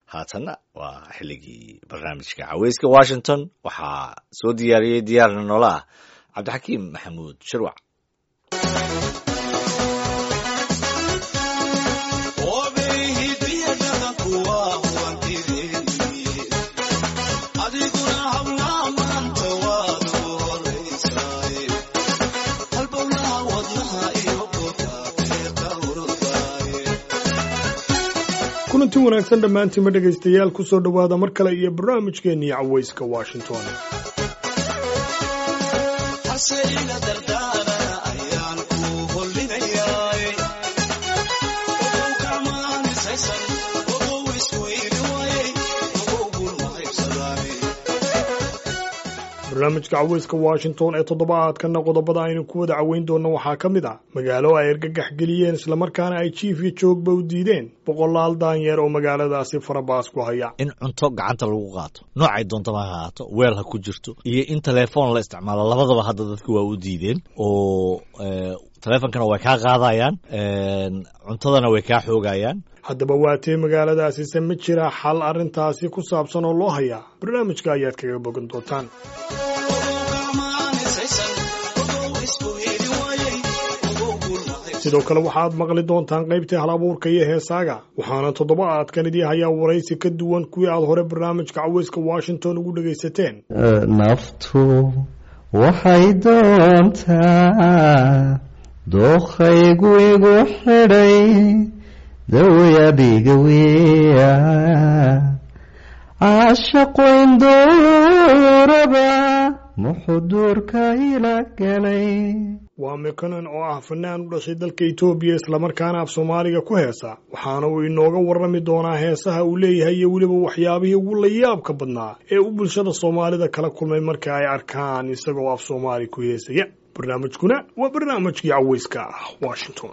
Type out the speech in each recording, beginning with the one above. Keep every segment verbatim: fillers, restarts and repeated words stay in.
haatanna waa xilligii barnaamijka caweyska Washington waxaa soo diyaariyey diyaarna noola ah Cabdixakiim Maxamuud Shirwac. kulanti wanaagsan dhammaantiin ma dhegaystayaal ku soo dhowaada mar kale iyo barnaamijkeennii caweyska Washington. barnaamijka caweyska Washington ee toddobaadkana qodobada aynu ku wada caweyn doono waxaa ka mid ah magaalo ay argagax geliyeen isla markaana ay chief iyo joogba u diideen boqolaal daanyeer oo magaaladaasi farabaas ku haya in cunto gacanta lagu qaato noocay doonto ma ahaato weel ha ku jirto iyo in telefoon la isticmaalo labadaba hadda dadku waa u diideen oo telefonkana way ka qaadayaan cuntadana way ka xoogayaan. haddaba waatee magaaladaasi se ma jira xal arrintaasi ku saabsan oo loo hayaa barnaamijka ayaad kaga bogan doontaan. sidoo kale waxaad maqli doontaan qaybtii hal abuurka iyo heesaaga waxaana toddobaadkan idii hayaa waraysi ka duwan kuwii aad hore barnaamijka caweyska Washington ugu dhagaysateen. naftu waxay doontaa dookhaygu igu xidhay dawayabiga weya caashaqoyn dooraba muxuduurka ila galay. waa mekanan oo ah fanaan u dhashay dalka Itoobiya isla markaana af Soomaaliga ku heesa waxaana uu inooga warrami doonaa heesaha uu leeyahay iyo weliba waxyaabihii ugu la yaabka badnaa ee uu bulshada Soomaalida kala kulmay marka ay arkaan isagoo af Soomaali ku heesaya. barnaamijkuna waa barnaamijkii caweyska Washington.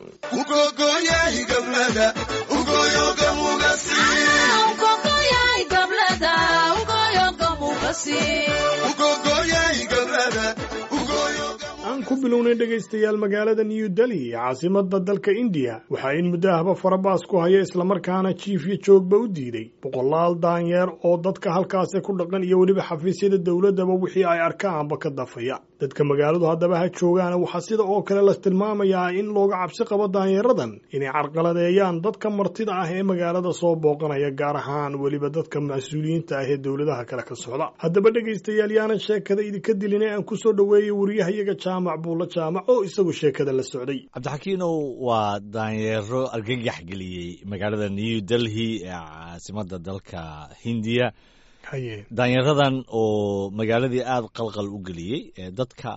aan ku bilownay dhegaystayaal magaalada New Delhi caasimadda dalka India waxaa in muddaahaba farabaas ku haya isla markaana chief iyo joogba u diiday boqolaal daanyeer oo dadka halkaasi ku dhaqan iyo weliba xafiisyada dawladaba wixii ay arkaanba ka dafaya. dadka magaaladu haddaba ha joogaana waxaa sida oo kale la tilmaamayaa in looga cabsi qabo daanyeeradan inay carqaladeeyaan dadka martida ah ee magaalada soo booqanaya gaar ahaan weliba dadka mas-uuliyiinta ah ee dawladaha kale ka socda. haddaba dhegaystayaal yaanan sheekada idinka dilinay aan ku soo dhoweeyey wariyahayaga jaamac buulla jaamac oo isagu sheekada la socday. Cabdixakiinow waa daanyeero argagax geliyey magaalada New Delhi ee caasimadda dalka Hindiya. daanyeeradan oo magaaladii aad qalqal u geliyey dadka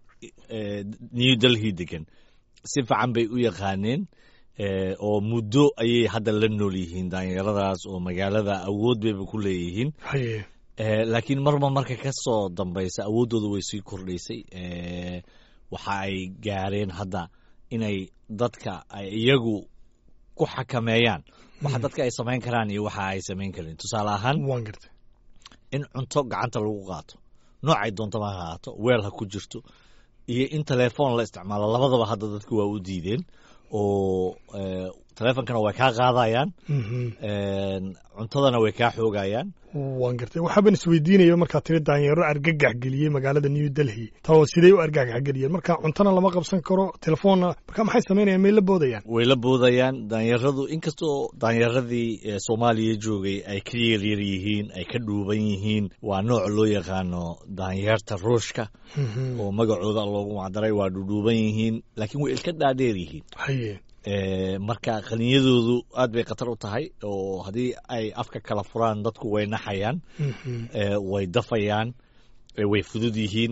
New Delhi degan si fiican bay u yaqaaneen oo muddo ayay hadda la nool yihiin daanyeeradaas oo magaalada awood bayba ku leeyihiin. laakiin marba marka ka soo dambaysa awooddooda way sii kordhaysay. waxa ay gaareen hadda inay dadka ay iyagu ku xakameeyaan waxa dadka ay samayn karaan iyo waxa ay samayn karin. tusaale ahaan in cunto gacanta lagu qaato noocay doonto ma ahaato weel ha ku jirto iyo in telefoon la isticmaalo labadaba hadda dadku waa u diideen oo telefonkana way ka qaadayaan cuntadana way ka xoogayaan. waan gartay waxaan isweydiinayo marka tiri daanyeero argagax geliyay magaalada New Delhi taw sidee u argagax geliyeen marka cuntana lama qabsan karo telefoonna marka maxay sameynayaan meel la boodayaan way la boodayaan daanyeeradu inkastoo daanyeeradii Soomaaliya joogay ay ka yaryar yihiin ay ka dhuuban yihiin waa nooc loo yaqaano daanyeerta ruushka oo magacooda loogu macdaray waa dhuuban yihiin laakiin way ilka dhaadheer yihiin. haye marka qaniyadoodu aad bay khatar u tahay oo haddii ay afka kala furaan dadku way naxayaan way dafayaan way fudud yihiin.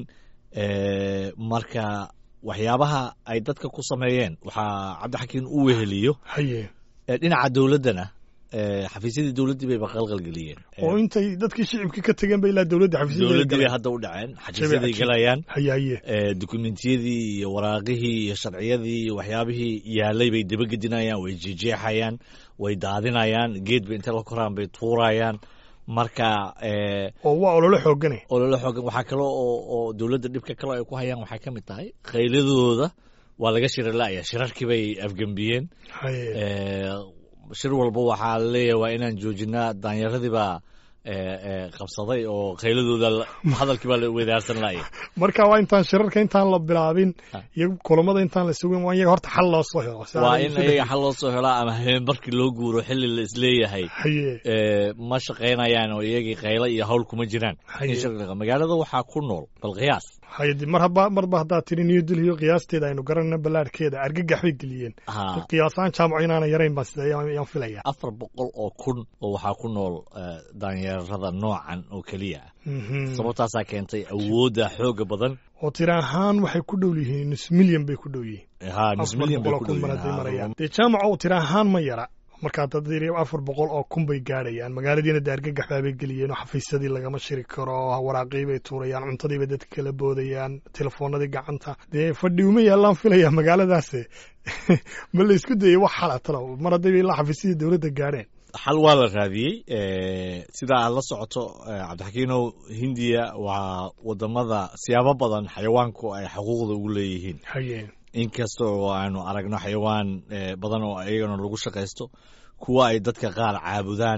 marka waxyaabaha ay dadka ku sameeyeen waxaa Cabdixakiin u weheliyo dhinaca dawladdana xafiisyadii dawladdii bay qalqal geliyeen oo intay dadkii shicibka ka tageen bay ilaa dawladda xafiisyadii bay hadda u dhaceen xafiisyaday galayaan dukumentiyadii iyo waraaqihii iyo sharciyadii iyo waxyaabihii yaalay bay dabagedinayaan way jeexayaan way daadinayaan geed bay inta la koraan bay tuurayaan. marka oo waa olole xoogan olole xoogan waxaa kale oo oo dawladda dhibka kale ay ku hayaan waxay ka mid tahay qayladooda waa laga shirar la'aya shirarkii bay afgambiyeen. shir walba waxaa leeyahay waa inaan joojinaa daanyaradii baa qabsaday oo khayladooda hadalkii baa la wadaarsan laaya marka waa intaan shirarka intaan la bilaabin iyo kulamada intaan la sugin waa iyaga horta xal loo soo helo waa in iyaga xal loo soo helaa ama habeenbarkii loo guuro xilli la isleeyahay ma shaqaynayaan oo iyagii khaylo iyo hawl kuma jiraan magaalada waxaa ku nool bal qiyaas haydi mar haba marba haddaa tiri New Delhi qiyaasteeda aynu garanayna ballaarkeeda argagax bay geliyeen qiyaasaan jaamaco inaana yarayn baa sida ayaan filaya afar boqol oo kun oo waxaa ku nool daanyarada noocan oo kaliya sababtaasaa keentay awoodda xooga badan oo tira ahaan waxay ku dhow yihiin nus milyan bay ku dhow yihiin ha nus milyan bay ku dhow yihiin de jaamaco tira ahaan ma yara marka dadii afar boqol oo kun bay gaarayaan magaaladiina daargagax bay geliyeen oo xafiisyadii lagama shiri karo waraaqii bay tuurayaan cuntadii bay dadka kala boodayaan telefoonadii gacanta dee fadhi uma yaalaan filaya magaaladaas ma la isku dayay wax xalatana mar haddii la xafiisyadii dowladda gaareen xal waa la raadiyey sida aad la socoto cabdixakiinow hindiya waa wadamada siyaabo badan xayawaanku ay xuquuqda ugu leeyihiin inkasta oo aanu aragno xayawaan badan oo iyagana lagu shaqaysto kuwa ay dadka qaar caabudaan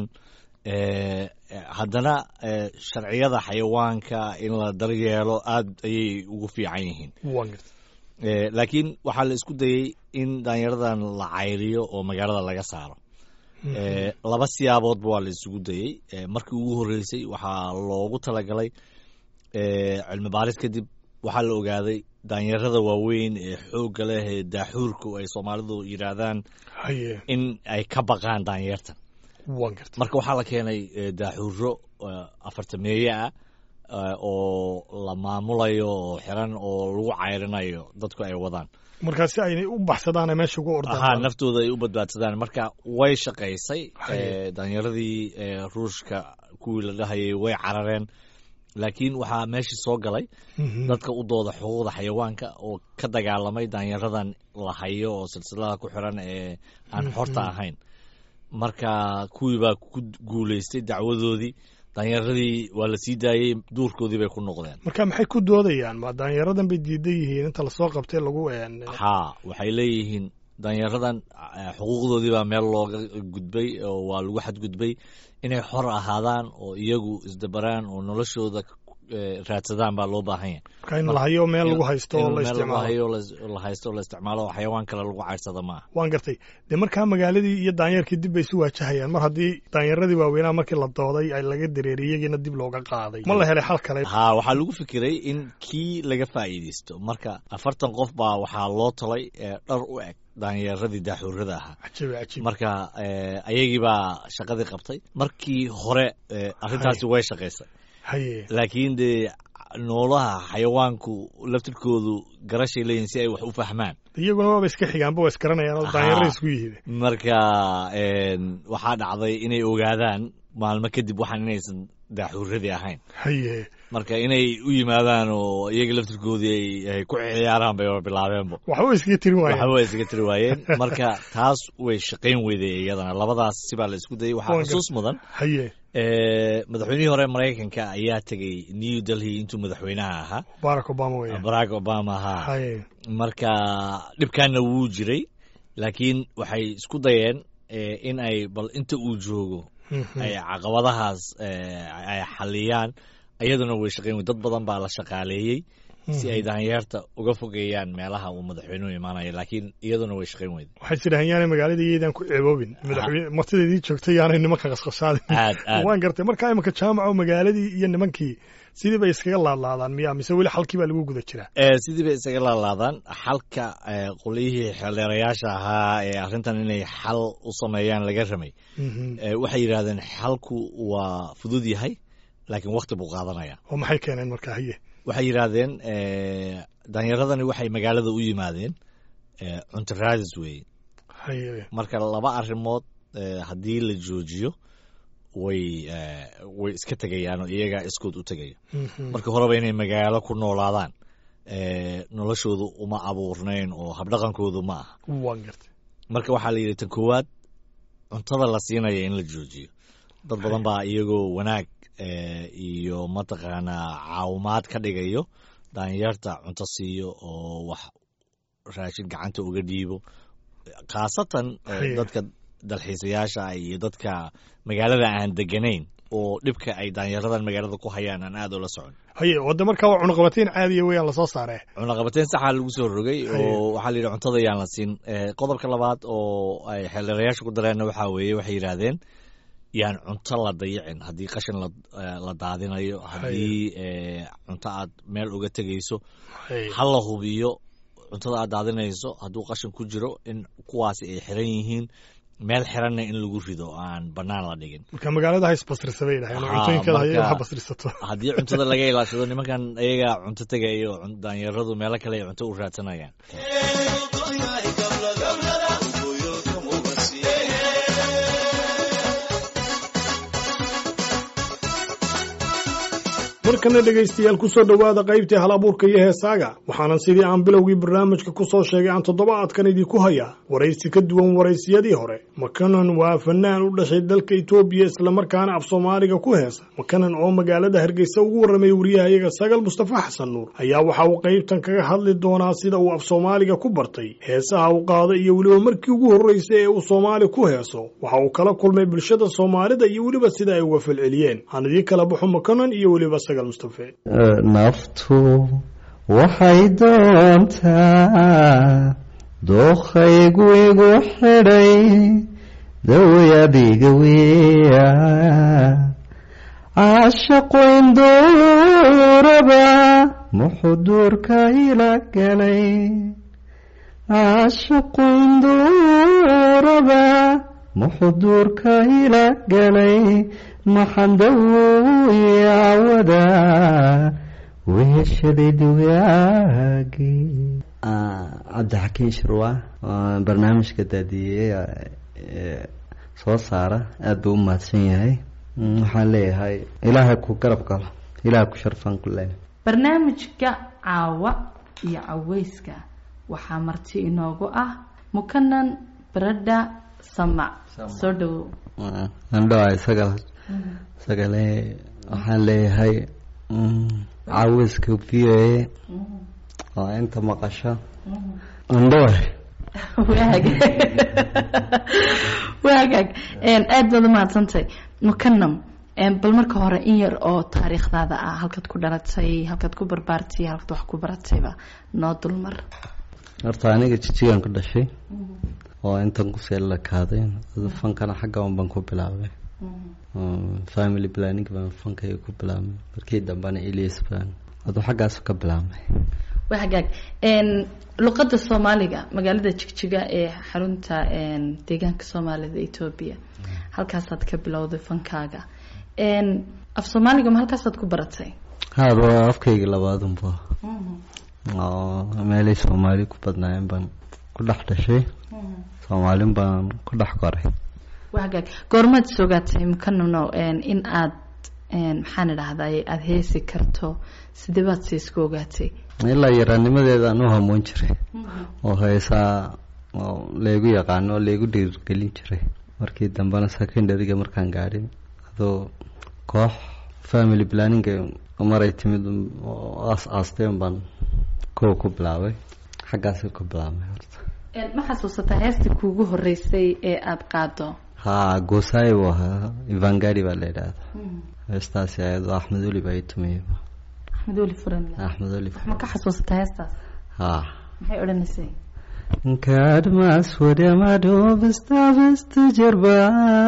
haddana sharciyada xayawaanka in la daryeelo aad ayay ugu fiican yihiin laakiin waxaa la isku dayey in daanyaradan la cayriyo oo magaalada laga saaro laba siyaaboodba waa la isugu dayey markii ugu horreysay waxaa loogu talagalay cilmi baaris kadib waxaa la ogaaday daanyarada waaweyn ee xoogga leh ee daaxuurku ay soomaalidu yidhaahdaan in ay ka baqaan daanyartan marka waxaa la keenay daaxuuro afartameeye ah oo la maamulayo oo xiran oo lagu cayrinayo dadku ay wadaan markaa si aynay u baxsadaan meesha ugu ordaan ha naftooda ay u badbaadsadaan marka way shaqaysay daanyaradii ruushka kuwii la dhahayay way carareen laakiin waxaa meeshii soo galay dadka u dooda xuquuqda xayawaanka oo ka dagaalamay daanyaradan la hayo oo silsilada ku xiran ee aan xorta ahayn marka kuwii baa ku guulaystay dacwadoodii daanyaradii waa la sii daayey duurkoodii bay ku noqdeen marka maxay ku doodayaan ma daanyaradan bay diidan yihiin inta lasoo qabtay lagu ha waxay leeyihiin daanyaradan xuquuqdoodii baa meel looga gudbay oo waa lagu xadgudbay inay xor ahaadaan oo iyagu isdabaraan oo noloshooda raadsadaan baa loo baahan yahay marka in la hayo meel lagu haysto oo la isticmaalo la haysto oo la isticmaalo xayawaan kale lagu cayrsada ma aha waan gartay dee markaa magaaladii iyo daanyarkii dib bay isu waajahayaan mar haddii daanyaradii waaweynaa markii la dooday ay laga dareeriyey iyagiina dib looga qaaday ma la helay xal kale ha waxaa lagu fikiray in kii laga faa'iidaysto marka afartan qof baa waxaa loo talay dhar u eg daanyaradii daaxuurada ahaa marka ayagii baa shaqadii qabtay markii hore arrintaasi way shaqaysay laakiin dee noolaha xayawaanku laftirkoodu garashay leeyihin si ay wax u fahmaan iyaguna waaba iska xigaanba waa isgaranayaan oo daanyaro isku yihiin marka waxaa dhacday inay ogaadaan maalmo kadib waxaan inaysan daaxuuradii ahayn marka inay u yimaadaan oo iyaga laftirkoodii ay ku ciyaaraan bay bilaabeenba waxba iskaga tiri waayeen waxba iskaga tiri waayeen marka taas way shaqayn weyday iyadana labadaas sibaa la isku dayay waxaa xusuus mudan madaxweynihii hore maraykanka ayaa tegey New Delhi intuu madaxweynaha ahaa Barack Obama wey Barack Obama ahaa marka dhibkaana wuu jiray laakiin waxay isku dayeen in ay bal inta uu joogo ay caqabadahaas ay xaliyaan iyaduna way shaqayn dad badan baa la shaqaaleeyey si ay daanyeerta uga fogeeyaan meelaha uu madaxweynuhu imaanayo laakiin iyaduna way shaqayn weyday waxay jiraan yaanay magaalada iyadan ku ceeboobin madaxweyne martideedii joogtay yaanay nimanka qasqashaadin waan gartay markaa imanka jaamaca magaaladii iyo nimankii sidii bay iskaga laalaadaan miya mise weli xalkii baa lagu guda jiraa sidii bay iskaga laalaadaan xalka qolyihii xeeldheerayaasha ahaa ee arrintan inay xal u sameeyaan laga ramay waxay yidhaahdeen xalku waa fudud yahay laakiin wakti buu qaadanaya oo maxay keeneen markaa haye waxay yidhaahdeen daanyaradani waxay magaalada u yimaadeen cunto raadis weeye marka laba arrimood haddii la joojiyo way way iska tegayaan oo iyagaa iskood u tegaya marka horeba inay magaalo ku noolaadaan noloshoodu uma abuurnayn oo habdhaqankoodu ma aha marka waxaa la yidhi tan koowaad cuntada la siinaya in la joojiyo dad badan baa iyagoo wanaag iyo mataqaanaa caawimaad ka dhigayo daanyarta cunto siiyo oo wax raashin gacanta uga dhiibo khaasatan dadka dalxiisayaasha iyo dadka magaalada aan deganayn oo dhibka ay daanyaradan magaalada ku hayaan aan aad ula socon. haye wadda markaa waa cunaqabateyn caadiya weeyaan lasoo saaree cunaqabateyn saxaa lagu soo rogay oo waxaa la yidhi cuntada yaan la siin. qodobka labaad oo ay xeelerayaasha ku dareenna waxaa weeye waxay yidhaahdeen yaan cunto la dayicin haddii qashin la daadinayo haddii cunto aad meel uga tegayso ha la hubiyo cuntada aad daadinayso hadduu qashin ku jiro in kuwaasi ay xiran yihiin meel xiranna in lagu rido aan banaan la dhigin. marka magaalada hay isbasrisaday dhahay cuntooyinka hay wax basrisato haddii cuntada laga ilaashado nimankan ayaga cunto tagayo daanyaradu meelo kale ay cunto u raadsanayaan. markana dhegaystayaal ku soo dhowaada qaybtii hal abuurka iyo heesaaga waxaanan sidii aan bilowgii barnaamijka ku soo sheegay aan toddobaadkan idinku hayaa waraysi ka duwan waraysiyadii hore. makanan waa fanaan u dhashay dalka Itoobiya islamarkaana af Soomaaliga ku heesa. makanan oo magaalada Hargeysa ugu warramay wariyahayaga Sagal Mustafa Xasan Nuur ayaa waxa uu qaybtan kaga hadli doonaa sida uu af Soomaaliga ku bartay, heesaha uu qaaday iyo weliba markii ugu horreysay ee uu Soomaali ku heeso waxa uu kala kulmay bulshada Soomaalida iyo weliba sida ay uga falceliyeen. aan idin kala baxo makanan iyo weliba naftu waxay doontaa dookhaygu igu xidhay dawayabiga weya caashaqu induraba muxuduurka ila galay caashaqu induraba muxuduurka ila galay maxandawiyawada weeshaday dugaagii. cabdixakiin shirwa barnaamijka daadiyey soo saara aad buu u mahadsan yahay. waxaan leeyahay ilaahay ku garab galo, ilaahay ku sharfan ku leeyahay. barnaamijka caawa iyo caweyska waxaa marti inoogu ah mukanan baradha samac. soo dhowow. andhoa sagal sagale waxaan leeyahay caweyska v a oo inta maqasho andhoa waagaag aad baad u mahadsantahay mukanam. bal marka hore in yar oo taariikhdaada ah, halkaad ku dhalatay, halkaad ku barbaartay, halkaad wax ku baratayba noo dulmar. horta aniga jijigan ku dhashay oo intan kusee lakaaday fankana xagga un baan ku bilaabay. family planning baan fankayga ku bilaabay, markii dambana ilis baan aduu xaggaas ka bilaabay. waa hagaag luqadda Soomaaliga magaalada Jigjiga ee xarunta deegaanka Soomaalida Itoobiya halkaasaad ka bilowday fankaaga. af Soomaaliga ma halkaasaad ku baratay? haa waa afkayga labaad unba oo meelay Soomaali ku badnaayeen baan ku dhex dhashay, Soomaalin baan ku dhex koray. waa hagaag goormaad soogaatay mukanano in aad maxaan idhahdaa aad heesi karto, sidee baad si isku ogaatay? ilaa yaraanimadeedaan u hamoon jiray oo heesaa oo leegu yaqaano oo leegu dhiirgelin jiray. markii dambena secondaryga markaan gaadhin adoo koox family planning maray timid oo aas aasteen baan koo ku bilaabay, xaggaas ku bilaabay. horta ma xasuusataa heestii kuugu horreysay ee aad qaado? haa goosaay buu ahaa, ivangari baa la yidhaahdaa. heestaasi ayadoo axmed oli baa ii tumiyey. axmed oli furan? axmed oli. ma ka xasuusataa heestaas? haa. maxay odhanaysay? kaadhmaas wadamaadho basta basta jarba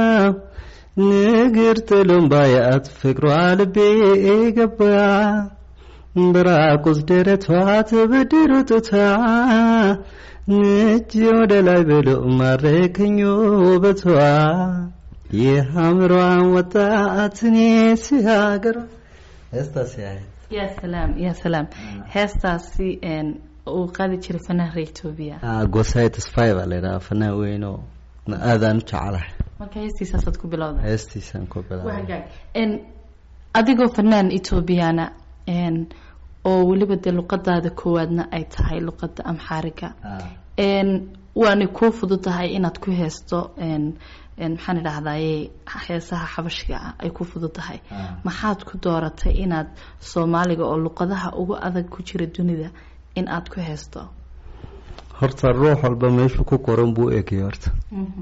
negirtelumbaaya ad fikru albeegaba baraaqus deretwaat badirututaa nejodalay belo mareekanyobetwa yehamroan wataatni sihaagaro. heestaasi ahayd. ya salaam ya salaam. heestaasi uu qaadi jiray fanaanka Itoobiya. ah Gosaitis five baa la yiraahdaa, fanaan weyn oo aadaan u jecelahay. marka heestiisaad ku bilowday? heestiisan ku bilowday. waa in adigoo fanaan Itoobiyana in oo waliba de luqadaada koowaadna ay tahay luqada Amxaariga. in waana ku fududahay inaad ku heesto in in maxaan idhahdaa heesaha xabashiga ay ku fududahay. maxaad ku dooratay inaad Soomaaliga oo luqadaha ugu adag ku jira dunida in aad ku heesto? horta ruux walba meeshu ku qoran buu eegay horta.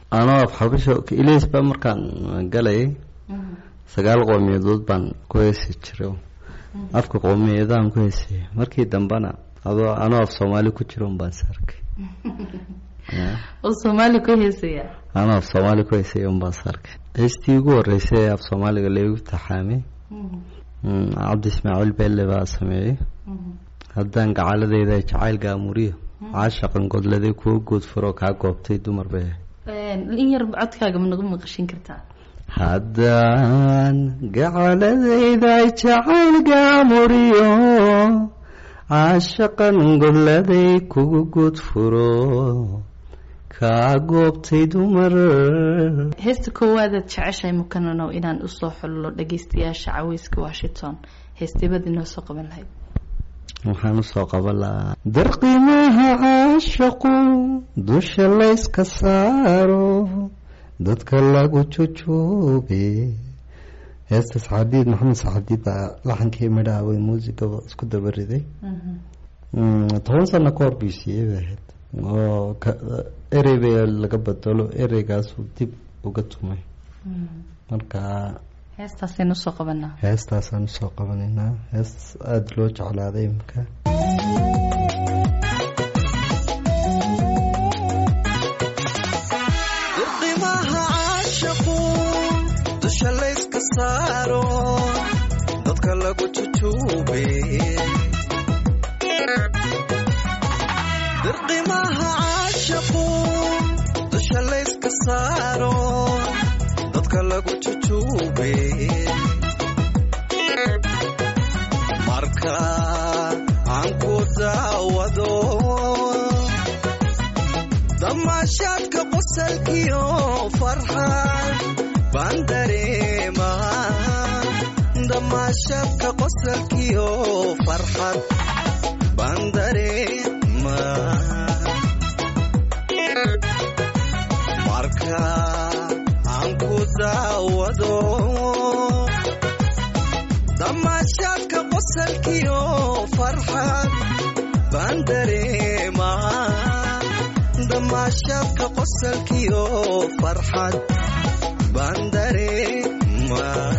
anoo af xabasho ilays baa markaan galay sagaal qowmiyadood baan ku heesi jiray afka qowmiyadaan ku heesay markii dambana adoo anoo af Soomaali ku jiro baan sarkay oo Soomaali ku heesaya anoo af Soomaali ku heesay baan sarkay heestii ugu horeysay af Soomaaliga leeyahay taxaami Cabdi Ismaaciil Beelle baa sameeyay haddaan gacaladeyda jacayl gaamuriyo caashaqan godladay ku good furo ka goobtay dumar bay in yar codkaaga ma nagu maqashin kartaa haddaan gacaladeyda jacayl gaamuriyo caashaqan godladay ku good furo ka goobtay dumar heesta koowaad jeceshay mukanano inaan u soo xullo dhageystayaasha Caweyska Washington heestibada inoo soo qaban lahayd waxaan soo qabalaa darqimaha caashaqu dusha la iska saaro dadka lagu joojobe heesta Saadiid Maxamed Saadiid laxankii midhaha way muusikada isku dabariday toban sano ka hor bisiyeed oo ereyga laga badalo ereygaas dib uga tumay marka heestaas aynu soo qabanaa heestaas aynu soo qabanaa hees aad loo jeclaaday imka qiimaha caashaqu dusha la iska saaro dadka lagu jujube qiimaha caashaqu dusha la iska saaro dadka lagu jujube marka aan ku daawado damaashadka qosalkiyo farxad baan dareemaa damaashadka qosalkiyo farxad baan dareemaa marka aan ku daawado damaashadka qosalkiyo farxad baan dareemaa damaashadka qosalkiyo farxad baan dareemaa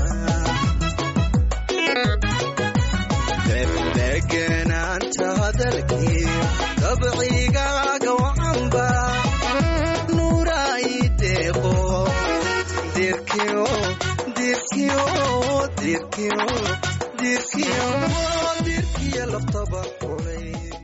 deganaanta hadalkii dabcigaaga wacanba nuuraayi deeqo dirkiyo dirkiyo dirkiyo dirkiyo dirkiyo laftaba xulay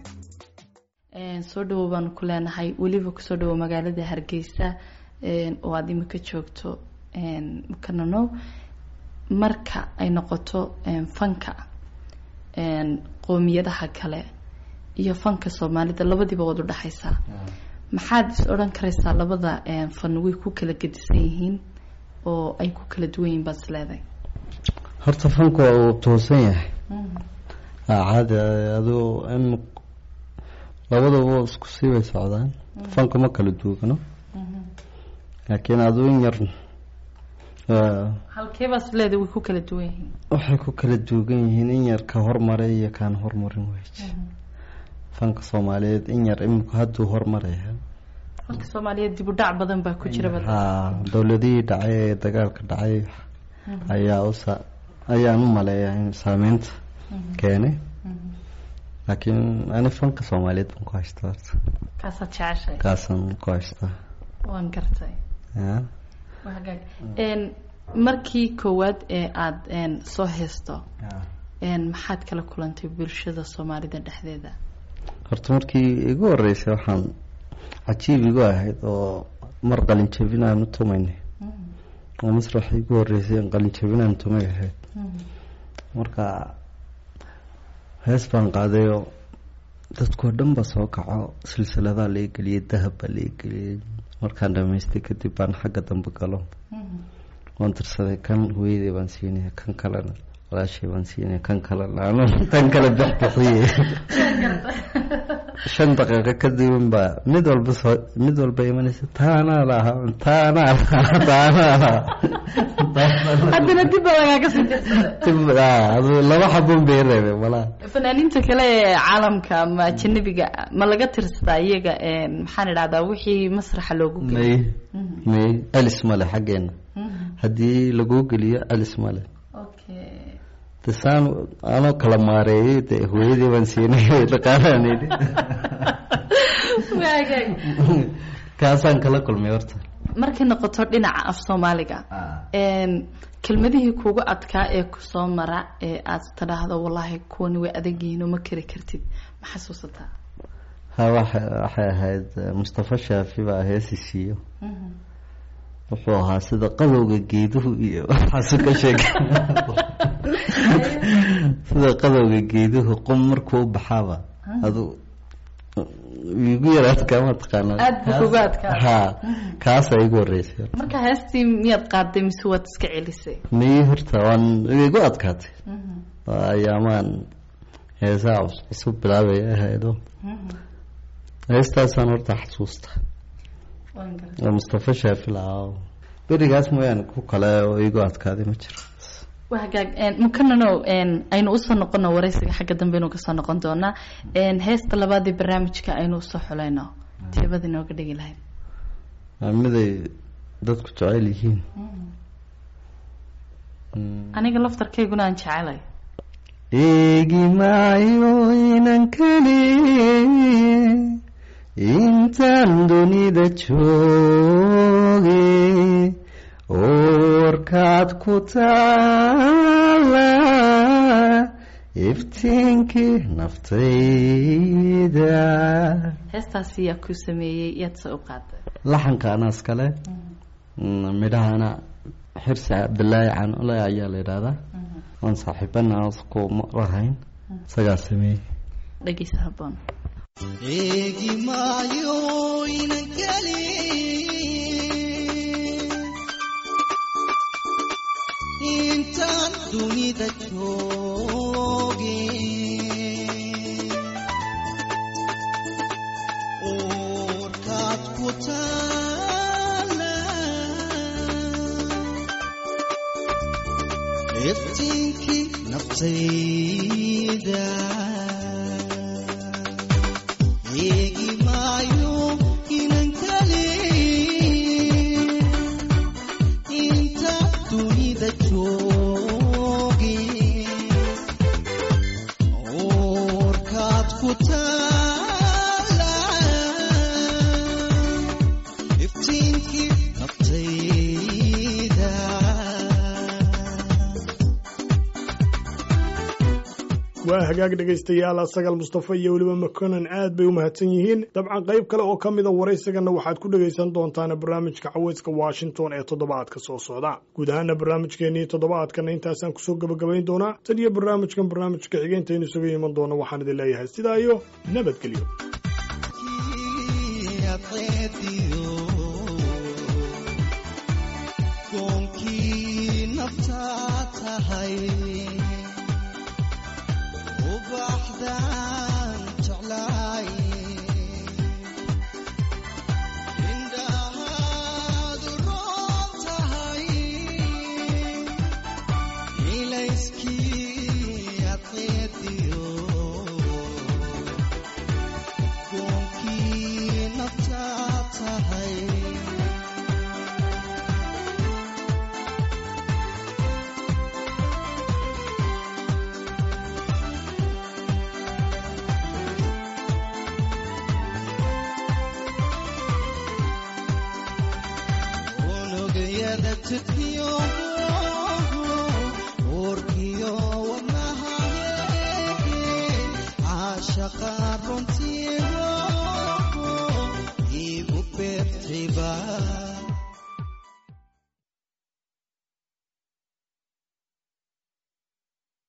soo dhawo baan ku leenahay waliba ku soo dhawo magaalada Hargeysa oo aad imika joogto mukanano marka ay noqoto fanka qoomiyadaha kale iyo fanka Soomaalida labadiiba wada dhaxaysa maxaad is oran karaysaa labada fan way ku kala gedisan yihiin oo ay ku kala duwan yihiin bas leedahay horta fanku uu toosan yahay caadi adoo in labadaba isku sii way socdaan fanku ma kala duwano laakiin adoo in yar halkee bas leedahay way ku kala duwan yihiin waxay ku kala duwan yihiin in yar ka hormaray iyo kaan hormarin weey fanka Soomaaliyeed in yar imku haduu hormaraya fanka Soomaaliyeed dib u dhac badan baa ku jira badan ha dawladii dhacay dagaalka dhacay ayaa usa ayaa u maleeyaa in saameynta keenay laakiin ana fanka Soomaaliyeed ku haystaa kaasa jeceshay kaasan ku haystaa waan gartay ha waxaag een markii koowaad ee aad een soo heesto een maxaad kala kulantay bulshada Soomaalida dhexdeeda horta markii igu horeysay waxaan cajiib igu ahayd oo mar qalin jabinaan tumaynay oo masrax igu horeysay qalin jabinaan tumay ahayd marka hees baan qaaday oo dadku dhan ba soo kaco silsilada la galiyay dahab la galiyay markaan dhameystay kadib baan xagga dambe galo waan tirsaday kan hooyadey baan siinay kan kalena walaashay baan siinay kan kale laano tan kale bixbixiyay shan daqiiqo kadib baa mid walba soo mid walba imanaysa taana laha taana taana haddana dib lagaaga sii jirtaa laba xabun bay reebay walaa fanaaniinta kale ee caalamka ama ajnabiga ma laga tirsadaa iyaga maxaan idhahdaa wixii masraxa loogu may may alis male xaggeena haddii lagu geliyo alis male tisaan anoo kala maareeyay dee hooyadii baan siinay dhaqaalaanaydi kaasaan kala kulmay horta markay noqoto dhinaca af soomaaliga kelmadihii kuugu adkaa ee kusoo mara ee aad tidhaahdo wallaahi kuwani way adagyihiin ma kari kartid ma xasuusataa ha waxay ahayd Mustafa Shaafi baa heesi siiyo wuxuu ahaa sida qadowga geeduhu iyo waxaas ka sheegay sida qadowga geeduhu qum markuu baxaba adu igu yaraad kama taqaana aad buuga adkaa ha kaas ay igu horeysay marka heestii miyaad qaaday mise waad iska celisay mii horta waan igu adkaatay ayaamaan heesaa cusub bilaabay ahaydo heestaasaan horta xasuusta Mustafa Shaafi laa berigaas mooyaan ku kale oo igu adkaaday ma jiro wahagaag mukannano aynu u soo noqono wareysiga xagga dambe inuu ka soo noqon doona heesta labaad ee barnaamijka aynu soo xulayno teebada inooga dhigi lahayd miday dadku jecel yihiin aniga laftarkayguna aan jecelay eegi maayo inan kale intaan dunida jooge warkaad ku taala iftiinkii naftayda heestaasi yaa ku sameeyey yaad soo u qaaday laxanka anaas kale midhahana xirsi cabdillaahi canole ayaa la yidhaahdaa waan saaxiibana ku lahayn isagaa sameeyey dhegeysa habboon eegi maayo inan kale intaan dunida jooge warkaad ku taala iftiinkii naftayda eegi maayo inan kale inta dunida jooge warkaad ku taala iftiinkii naftayda waa hagaag dhegaystayaal asagal Mustafa iyo waliba Makonan aad bay u mahadsan yihiin dabcan qayb kale oo kamid ah wareysigana waxaad ku dhageysan doontaan barnaamijka Cawayska Washington ee toddobaadka soo socda guud ahaan barnaamijkeeni toddobaadkan intaasaan ku soo gabagabayn doonaa tan iyo barnaamijkan barnaamijka xigeenteenu isugu iman doona waxaan idin leeyahay sidaa iyo nabadgelyo koonkii naftaa tahay ubaxdaan jeclaay indhahaadu roon tahay ilayskii adkeediyo koonkii naftaa tahay Tidkiyo urkiyo wadnahaye caashaqa runtii